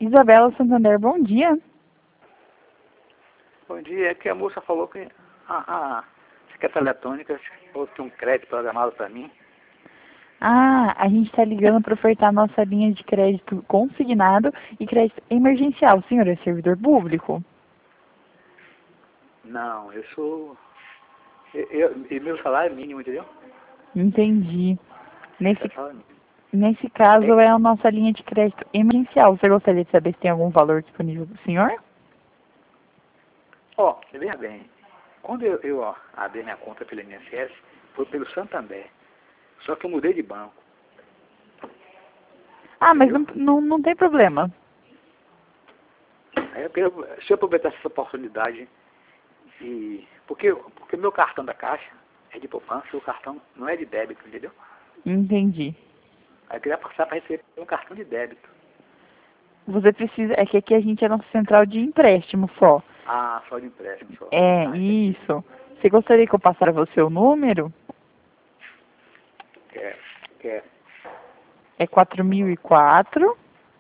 Isabela Santander, bom dia. Bom dia, é que a moça falou que a secretária eletrônica falou que tem um crédito programado para mim. Ah, a gente está ligando para ofertar nossa linha de crédito consignado e crédito emergencial. O senhor é servidor público? Não, eu sou... E meu salário é mínimo, entendeu? Entendi. É salário mínimo. Nesse caso é a nossa linha de crédito emergencial. Você gostaria de saber se tem algum valor disponível para o senhor? Ó, veja bem, quando eu abri minha conta pelo INSS, foi pelo Santander. Só que eu mudei de banco. Ah, mas Entendeu? não tem problema. Aí eu quero, se eu aproveitar essa oportunidade, porque meu cartão da Caixa é de poupança, o cartão não é de débito, entendeu? Entendi. Aí eu queria passar para receber um cartão de débito. Você precisa... É que aqui a gente é nossa central de empréstimo só. Ah, só de empréstimo só. É, Ah, entendi. isso. Você gostaria que eu passasse você o número? Quer. É 4004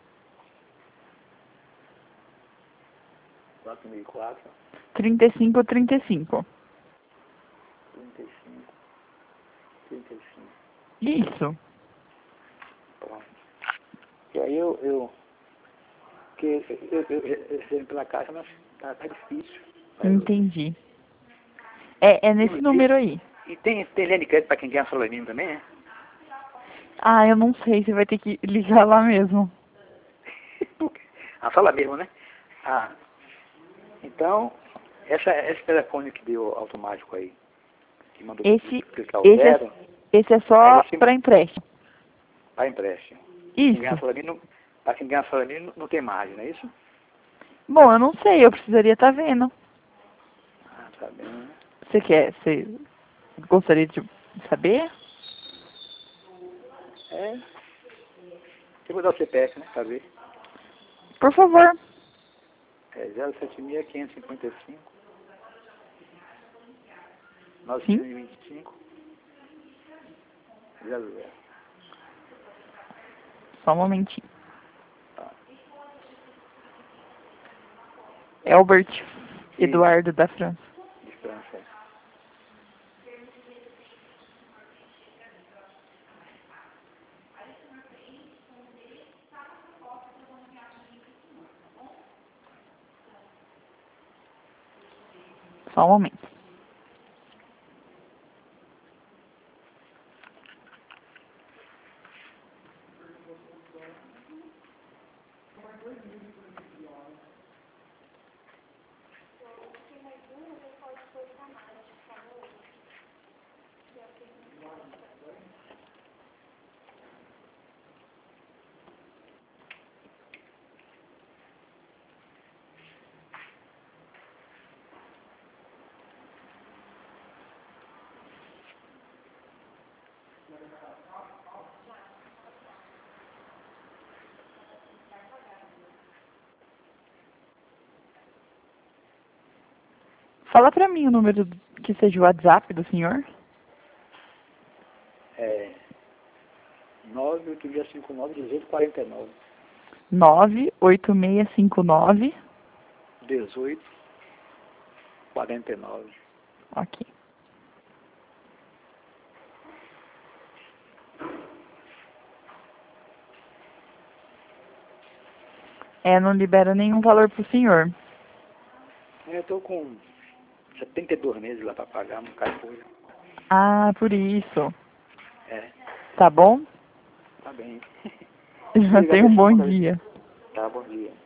4004, 3535. 35, 35. Isso. Pronto. E aí eu recebo pela Caixa, mas tá difícil. Entendi. É nesse número aí. E tem linha de crédito para quem ganha salário mínimo também, né? Ah, eu não sei, você vai ter que ligar lá mesmo. A sala mesmo, né? Ah, então, esse telefone que deu automático aí, que mandou clicar o zero, Esse é só para empréstimo. para empréstimo. Isso. Para quem ganha salário mínimo não tem margem, não é isso? Bom, eu não sei, eu precisaria estar vendo. Ah, tá bem, né? Você gostaria de saber? É, eu vou dar o CPF, né, para ver. Por favor. É 07555 Sim. 925 00. Só um momentinho. Tá. Albert Isso, Eduardo da França. de França. Só um momento. Fala pra mim o número que seja o WhatsApp do senhor. É 98659 98659. 1849. Ok. Não libera nenhum valor pro senhor. Eu tô com 72 meses lá para pagar, não cai coisa. Ah, por isso. É, Tá bom? tá bem. Já tenha um bom dia. Tá, bom dia.